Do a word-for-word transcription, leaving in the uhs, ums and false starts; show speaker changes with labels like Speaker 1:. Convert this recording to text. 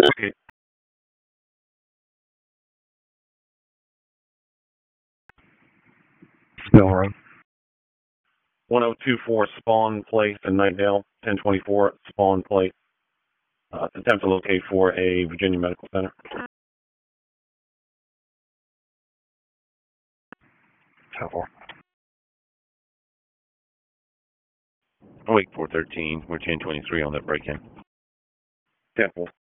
Speaker 1: Okay.
Speaker 2: Mill Road.
Speaker 1: one oh two four Spawn Place in Nightdale, ten twenty-four Spawn Place. Uh, attempt to locate for a Virginia Medical Center.
Speaker 2: ten four.
Speaker 3: Wake four thirteen. We're ten twenty-three on that break-in.
Speaker 1: ten four.